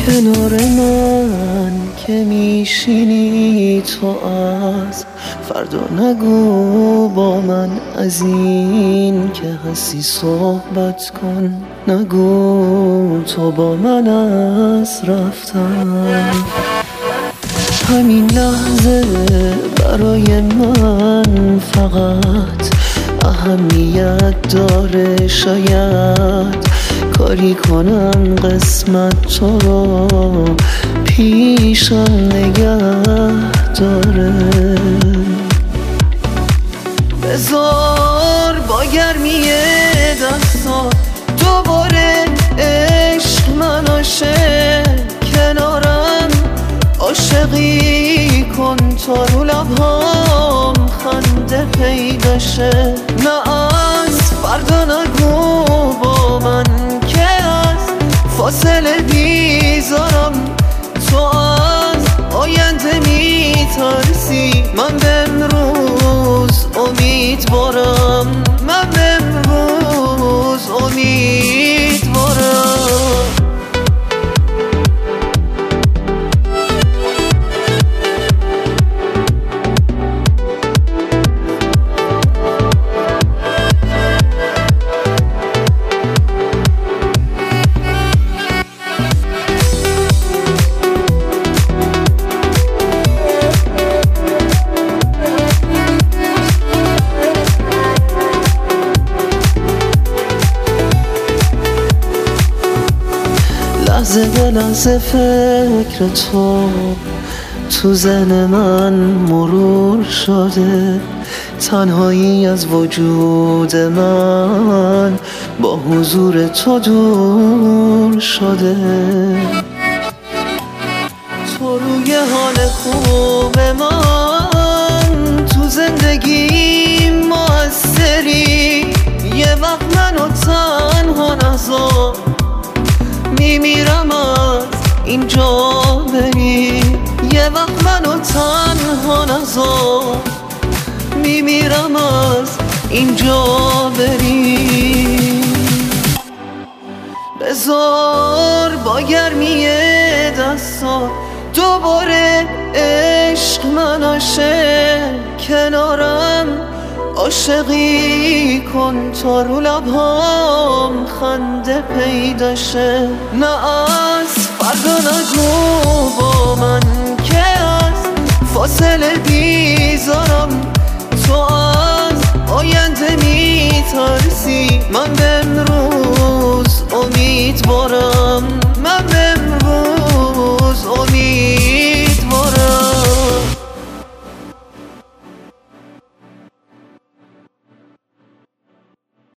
کنار من که میشینی تو از فردا نگو با من از این که هستی صحبت کن، نگو تو با من از رفتن. همین لحظه برای من فقط اهمیت داره، شاید کاری کنم قسمت تو رو پیشم نگه داره. بذار با گرمی دستات دوباره عشق من شه، کنارم عاشقی کن تا رو لبهام خنده پیدا شه. نه از فردا نگو با من که از فاصله بیزارم، تو از آینده میترسی، من به امروز امیدوارم، من به امروز امیدوارم. لحظه به لحظه فکر تو ذهن من مرور شده، تنهایی از وجود من با حضور تو دور شده. تو روی حال خوب من تو زندگی موثری، یه وقت منو تنها نذار، میمیرم از اینجا بری، یه وقت منو تنها نذار، میمیرم از اینجا بری. بذار با گرمی دستات دوباره عشق من شه، کنارم عاشقی کن تا رو لبهام خنده پیدا شه. نه از فردا نگو با من که از فاصله بیزارم، تو از آینده میترسی، من به امروز امیدوارم.